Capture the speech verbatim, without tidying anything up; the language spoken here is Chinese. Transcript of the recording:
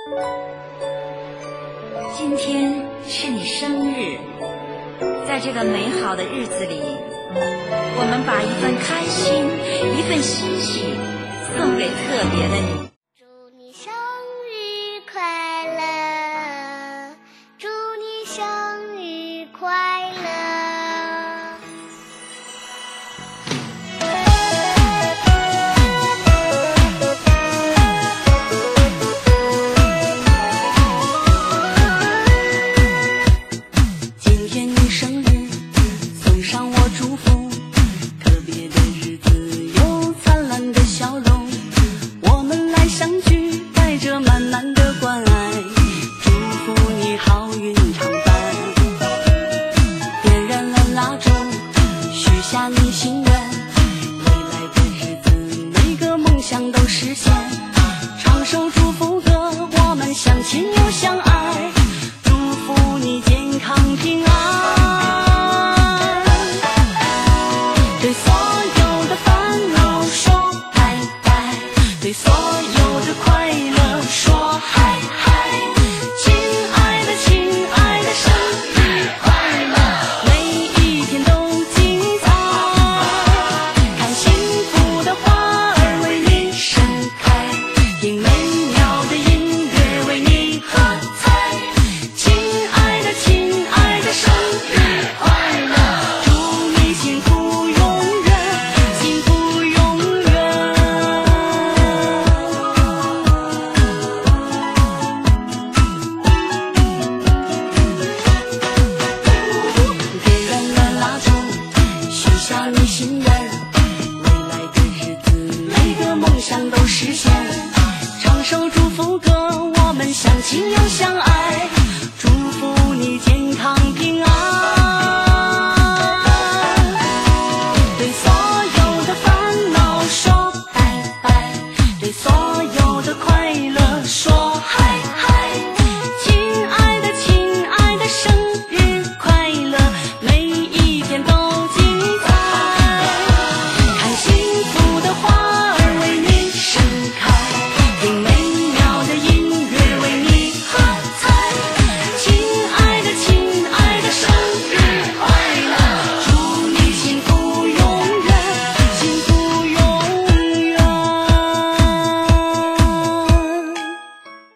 今天是你生日，在这个美好的日子里，我们把一份开心，一份欣喜送给特别的你。 祝你生日快乐，祝你生日快乐。 今天你生日，送上我祝福，特别的日子有灿烂的笑容，我们来相聚，带着满满的关爱，祝福你好运常伴。点燃了蜡烛，许下你心愿，未来的日子每个梦想都实现，唱首祝福歌，我们相亲又相爱，祝福你健康平安。对所有的烦恼说拜拜，对所有的快乐说嗨嗨。亲爱的亲爱的，生日快乐，每一天都精彩，看幸福的花儿为你盛开，听美妙的音乐为你喝彩。亲爱的亲爱的，生日快乐，祝你幸福永远，幸福永远。点燃了蜡烛，许下你心愿，未来的日子每个梦想都实现，唱首祝福歌，我们相亲又相爱，祝福你健